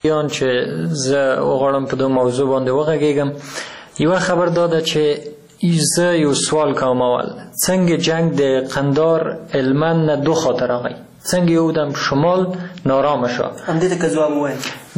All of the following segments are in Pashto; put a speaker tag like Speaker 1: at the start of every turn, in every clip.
Speaker 1: یان چې زه وغواړم په دې موضوع باندې وغږیږم. یوه خبر داده چې زه یو سوال کوم اول څنګه جنگ د قندار هلمند نه دو خاطر راغی څنګه یو دم شمال نارامه شو
Speaker 2: همدې ته که ځواب ووایم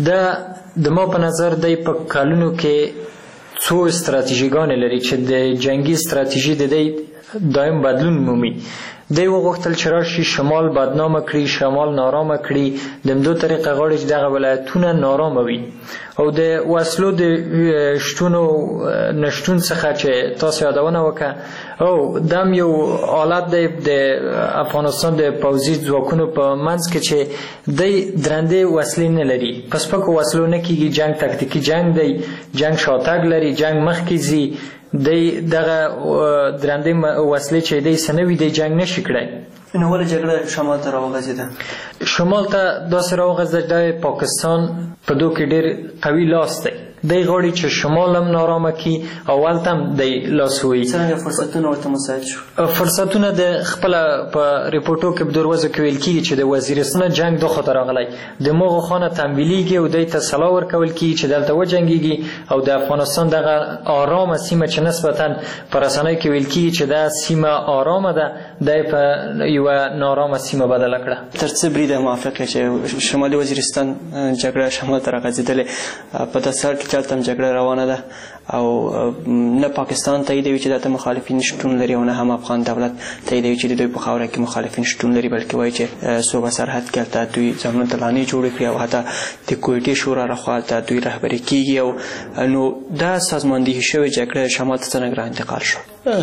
Speaker 1: د ما په نظر دی په کلونو کې څو استراتیژیګانې لري چې د جنگي استراتیژي د دی دایم بدلون مومي. دی وغوښتل چې راشي شمال بدنامه کړي شمال نارامه کړي د همدو طریقه غواړي چې دغه ولایتونه نارامه وي او د وسلو د شتون او نشتون څخه چې تاسو یادونه وکړه او دم یو حالت دی د افغانستان د پوځي ځواکونو په منځ کې چې دی درنده وسلې نه لري پس پکو وسلو نه کېږي جنگ تکتیکي جنگ دی جنگ شاتګ لري جنگ مخکې ځي دی دغه درنده وسلې چې دی سنوي دی جنگ نشي کړی.
Speaker 2: نو ولې جګړه شمال ته راوغځېده؟
Speaker 1: شمال ته داسې راوغځېده د پاکستان په دو کې ډېر قوي لاس دی دی غواړي چې شمال هم نارامه کړي او هلته هم دی لاس ووهي.
Speaker 2: څرنګه فرصتونه ورته مساعد شو؟
Speaker 1: فرصتونه د خپله په ریپورټو کې په دروازو کې ویل کېږي چې د وزیرستان جنګ دو خاطر راغلی د مغو خانه تمویلیږي او دی ته سلا ورکول کېږي چې دلته وجنګېږي او د افغانستان دغه آرامه سیمه چې نسبتا په رسنیو کې ویل کېږي چې دا سیمه آرامه ده دی په یوه نارامه سیمه بدله کړه.
Speaker 2: تر څه بریده موافق یې چې شمالي وزیرستان جګړه شمال ته راغځېدلې په داسې حال کې چې هلته هم جګړه روانه ده او نه پاکستان تاییدوي چې دلته مخالفین شتون لري او نه هم افغان دولت تاییدوي چې د دوی په خاوره کې مخالفین شتون لري بلکې وایي چې صوبه سرحد کې هلته دوی ځانونه ته لانې جوړې کړي او حتی د کویټې شورا لخوا هلته دوی رهبري کېږي او نو دا سازماندهي شوې جګړه شمال ته څرنګه را انتقال شو؟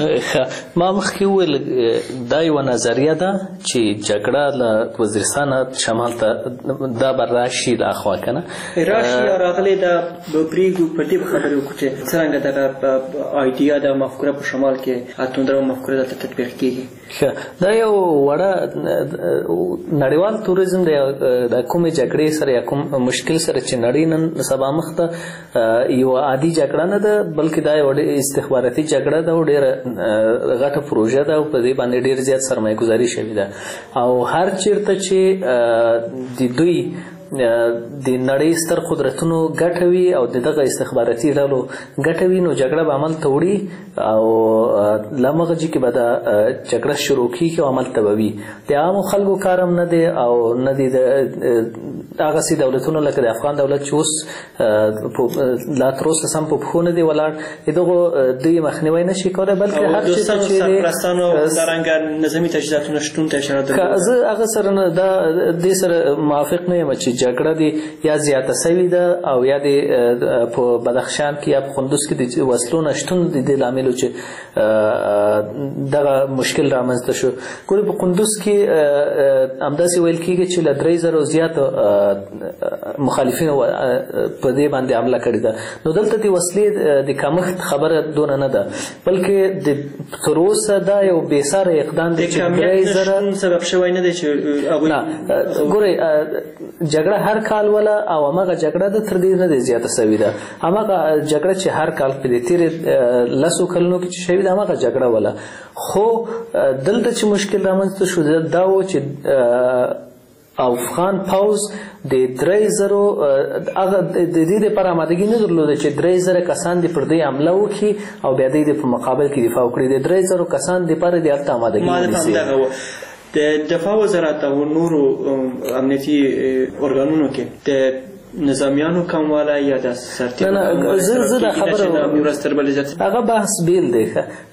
Speaker 3: ما مخکې وویل دا یوه نظریه ده چې جګړه له وزیرستانه شمال ته دا به راشي له اخوا که نه
Speaker 2: راشي یا راغلی دا به پرېږدو په دې خبرې وکړو چې څرنګه دغه آیډیا د مفکوره په شمال کې اتوندره مفکوره دلته تطبیق کېږي.
Speaker 3: دا یو وړه نړیوال توریزم دی د کومې جګړې سره یا کوم مشکل سره چې نړۍ نن سبا مخ ته یوه عادي جګړه نه ده بلکې دا یوه استخباراتي جګړه ده او ډېره غټه پروژه ده او په دې باندې ډېر زیات سرمایه ګذاري شوې ده او هر چېرته چې د دوی د نړۍ ستر قدرتونو ګټه وي او د دغه استخباراتي ډلو ګټه وي نو جګړه به عمل ته وړي او له مغجي کې به دا جګړه شروع کېږي او عمل ته به وي. د عامو خلکو کار هم نه دی او نه دی د هغسې دولتونو لکه د افغان دولت چې اوس لا تر اوسه سم په پښو نه دی ولاړ د دغو دوی مخنیوی نه شي کولی بلکې هر چېرته چې
Speaker 2: سرپرستانو همدارنګه نظامي تجهیزاتو نشتون ته اشاره درلوده.
Speaker 3: زه هغه سره نه دې سره موافق نه یم چې جګړه دی یا زیاته سوې ده او یا د په بدخشان کې یا په کندوز کې د وسلو نشتون د دې لامل چې دغه مشکل رامنځته شو. ګورې په کندوز کې همداسې ویل کېږي چې له 3000 زیاتو مخالفینو په دې باندې حمله کړې ده نو دلته د وسلې د کمښت خبره دونه نه ده بلکې تر اوسه دا یو بېساره اقدام دی چې 3000
Speaker 2: سبب شوی نه دی چې
Speaker 3: نه ګورې جګړه هر کال ولا او هغه جګړه د تر دې نه دی زیاته سوې ده هغه جګړه چې هر کال په دې تېرې 10 کلونو کې چې شوې ده هغه جګړه ولا خو دلته چې مشکل رامنځته شو دا و چې افغان پوځ د 3000 هغه د دې لپاره آمادګي نه درلوده چې 3000 کسان دې پر دې حمله وکړي او بیا دې په مقابل کې دفاع وکړي د 3000 کسان دپاره دې هلته آمادګي ونیسي.
Speaker 2: د دفاع وزارت او نورو امنیتي ارګانونو کې د نظامیانو کموالی یا د سرتیرو
Speaker 3: زه دا خبره هغه بحث بیل دی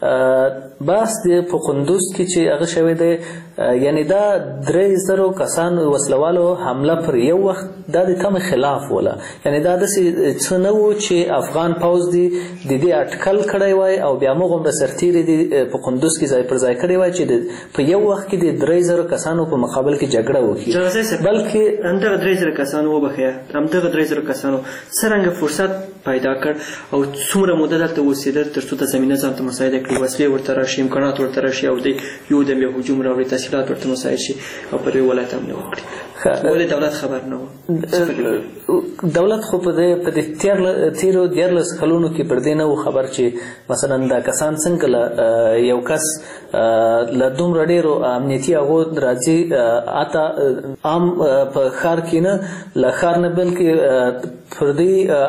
Speaker 3: بحث دی په کندوز کې چې هغه شوی دی یعنی دا 3000 کسان وسلوالو حمله پر یو وخت دا د تم خلاف ولا یعنی دا داسې څه نه و چې افغان پوځ دی د دې اټکل کړی وای او بیا موږ هم سرتیري دی په کندوز کې ځای پر ځای کړی وای چې په یو وخت کې د 3000 کسانو په مقابل کې جګړه وکړي
Speaker 2: بلکې همدغه 3000 کسانو وبخښه همدغه 3000 کسانو څرنګه فرصت پیدا کړ او څومره موده دلته اوسېدل تر څو د زمینه ځان ته مساعده کړي وسلې ورته راشي امکانات ورته راشي او د یو دم یو هجوم راوړي تحصیلات ورته مساعد شي او پر ولایت حمله وکړي ولې دولت خبر نه و
Speaker 3: دولت خو په دې تیرو 14 کلونو کې پر دې نه و خبر چې مثلا دا کسان څنګه یو کس له دومره ډېرو امنیتي هغو راځي اته عام په ښار کې نه له ښار نه بل بلکې پر دې